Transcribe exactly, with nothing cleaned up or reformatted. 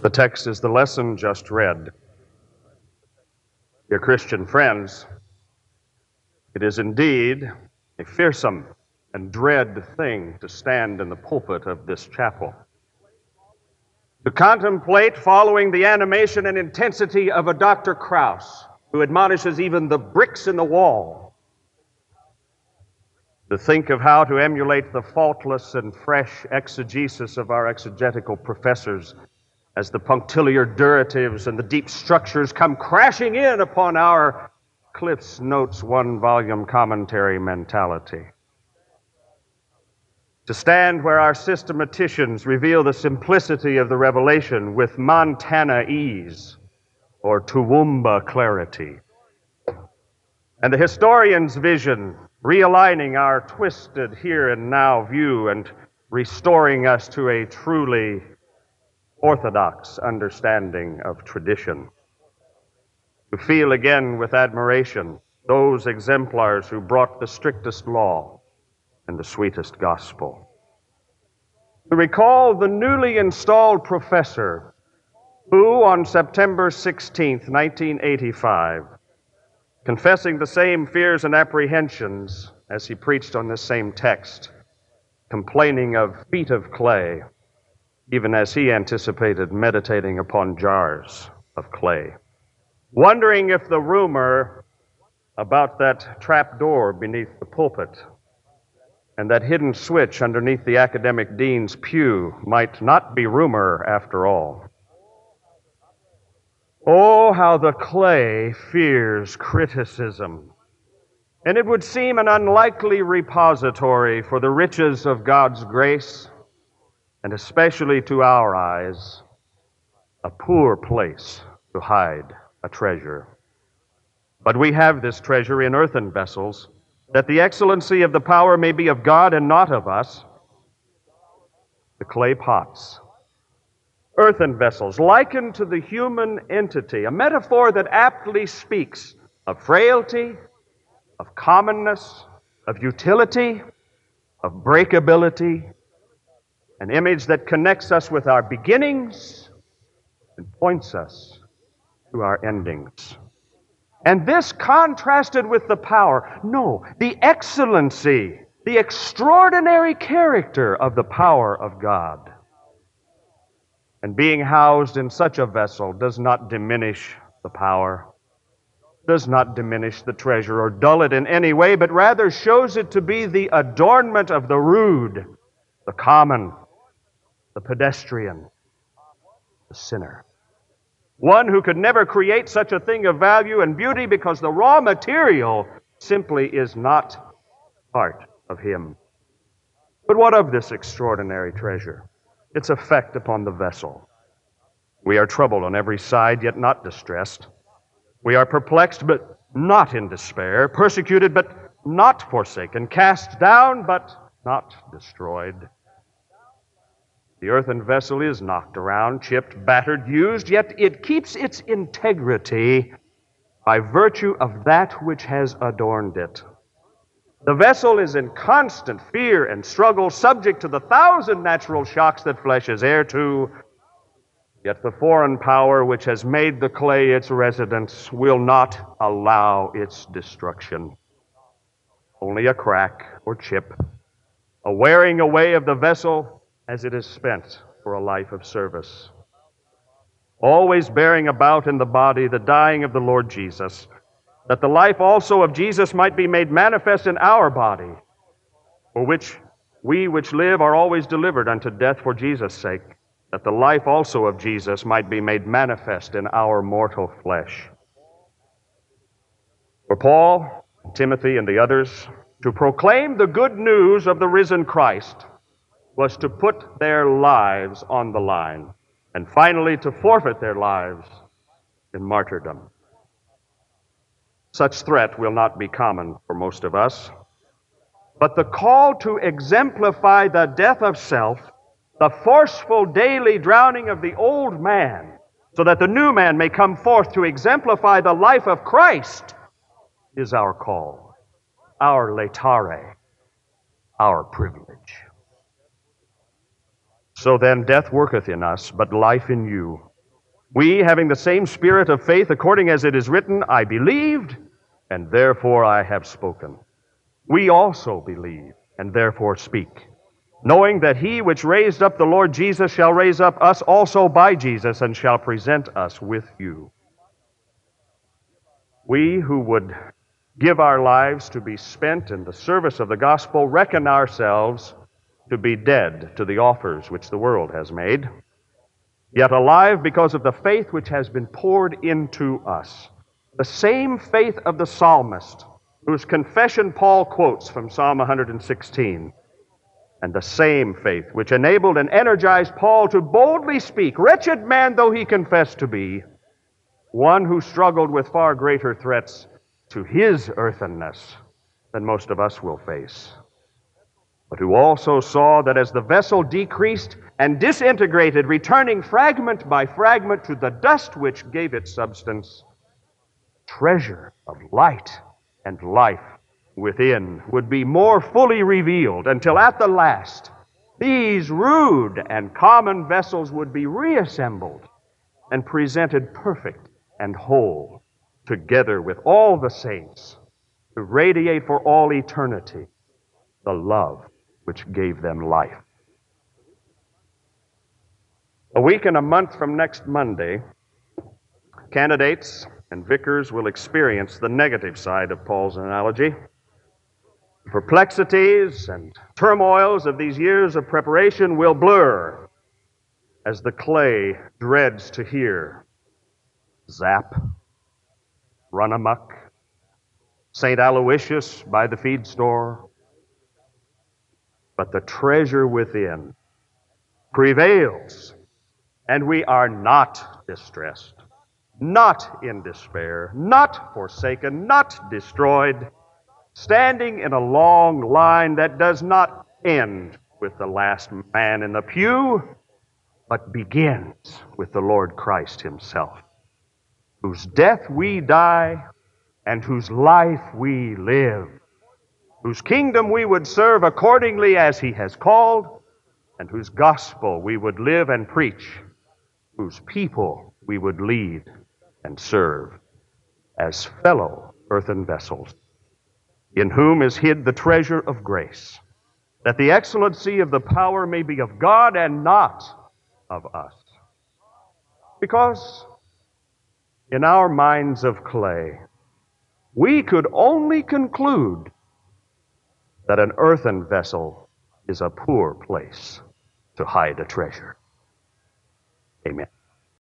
The text is the lesson just read. Dear Christian friends, it is indeed a fearsome and dread thing to stand in the pulpit of this chapel, to contemplate following the animation and intensity of a Doctor Krauss, who admonishes even the bricks in the wall, to think of how to emulate the faultless and fresh exegesis of our exegetical professors as the punctiliar duratives and the deep structures come crashing in upon our Cliff's Notes one-volume commentary mentality. To stand where our systematicians reveal the simplicity of the revelation with Montana ease or Toowoomba clarity, and the historian's vision realigning our twisted here and now view and restoring us to a truly orthodox understanding of tradition. To feel again with admiration those exemplars who brought the strictest law and the sweetest gospel. To recall the newly installed professor who, on September sixteenth, nineteen eighty-five, confessing the same fears and apprehensions as he preached on this same text, complaining of feet of clay, even as he anticipated meditating upon jars of clay, wondering if the rumor about that trap door beneath the pulpit and that hidden switch underneath the academic dean's pew might not be rumor after all. Oh, how the clay fears criticism, and it would seem an unlikely repository for the riches of God's grace, and especially to our eyes, a poor place to hide a treasure. But we have this treasure in earthen vessels, that the excellency of the power may be of God and not of us, the clay pots. Earthen vessels, likened to the human entity, a metaphor that aptly speaks of frailty, of commonness, of utility, of breakability, an image that connects us with our beginnings and points us to our endings. And this contrasted with the power, no, the excellency, the extraordinary character of the power of God. And being housed in such a vessel does not diminish the power, does not diminish the treasure or dull it in any way, but rather shows it to be the adornment of the rude, the common, the pedestrian, the sinner. One who could never create such a thing of value and beauty because the raw material simply is not part of him. But what of this extraordinary treasure? Its effect upon the vessel. We are troubled on every side, yet not distressed. We are perplexed, but not in despair. Persecuted, but not forsaken. Cast down, but not destroyed. The earthen vessel is knocked around, chipped, battered, used, yet it keeps its integrity by virtue of that which has adorned it. The vessel is in constant fear and struggle, subject to the thousand natural shocks that flesh is heir to, yet the foreign power which has made the clay its residence will not allow its destruction. Only a crack or chip, a wearing away of the vessel as it is spent for a life of service. Always bearing about in the body the dying of the Lord Jesus, that the life also of Jesus might be made manifest in our body, for which we which live are always delivered unto death for Jesus' sake, that the life also of Jesus might be made manifest in our mortal flesh. For Paul, Timothy, and the others, to proclaim the good news of the risen Christ was to put their lives on the line, and finally to forfeit their lives in martyrdom. Such threat will not be common for most of us, but the call to exemplify the death of self, the forceful daily drowning of the old man, so that the new man may come forth to exemplify the life of Christ, is our call, our laetare, our privilege. So then death worketh in us, but life in you. We, having the same spirit of faith, according as it is written, I believed, and therefore I have spoken. We also believe, and therefore speak, knowing that he which raised up the Lord Jesus shall raise up us also by Jesus, and shall present us with you. We who would give our lives to be spent in the service of the gospel reckon ourselves to be dead to the offers which the world has made, yet alive because of the faith which has been poured into us. The same faith of the psalmist, whose confession Paul quotes from Psalm one hundred sixteen, and the same faith which enabled and energized Paul to boldly speak, wretched man though he confessed to be, one who struggled with far greater threats to his earthenness than most of us will face, but who also saw that as the vessel decreased and disintegrated, returning fragment by fragment to the dust which gave it substance, treasure of light and life within would be more fully revealed, until at the last these rude and common vessels would be reassembled and presented perfect and whole, together with all the saints, to radiate for all eternity the love which gave them life. A week and a month from next Monday, candidates and vicars will experience the negative side of Paul's analogy. The perplexities and turmoils of these years of preparation will blur as the clay dreads to hear zap, run amuck, Saint Aloysius by the feed store. But the treasure within prevails, and we are not distressed, not in despair, not forsaken, not destroyed, standing in a long line that does not end with the last man in the pew, but begins with the Lord Christ himself, whose death we die and whose life we live, whose kingdom we would serve accordingly as he has called, and whose gospel we would live and preach, whose people we would lead and serve as fellow earthen vessels, in whom is hid the treasure of grace, that the excellency of the power may be of God and not of us. Because in our minds of clay, we could only conclude that an earthen vessel is a poor place to hide a treasure. Amen.